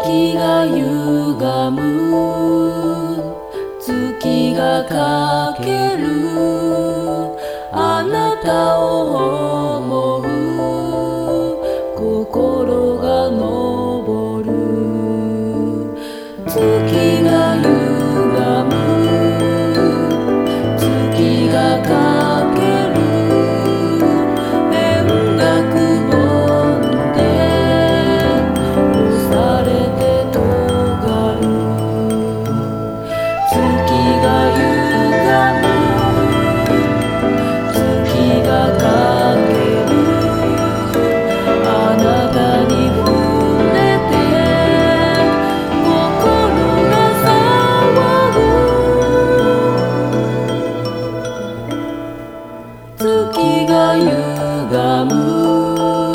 月が歪む月がかけるあなたを思う心が昇る月が歪む月がかける円がくぼんで押されて尖る月が歪む月がかけるあなたに触れて心が騒ぐ月が歪む